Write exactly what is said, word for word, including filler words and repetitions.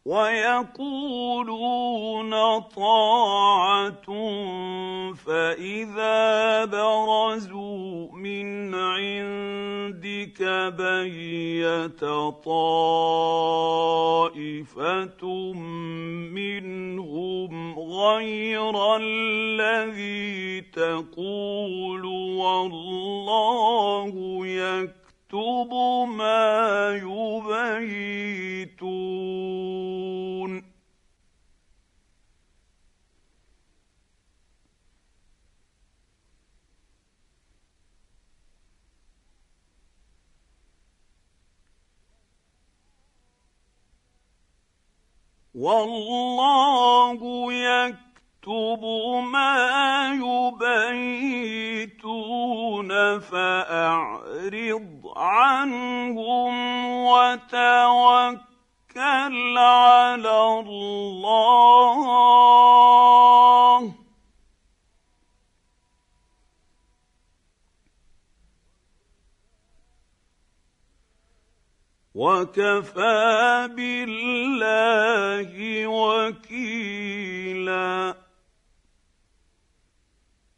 ويقولون طاعة فإذا برزوا من عندك بيت طائفة منهم غير الذي تقول والله يكتب ما يبيتون. والله يكتب ما يبيتون فأعرض عنهم وتوكل على الله وكفى بالله وكيلا.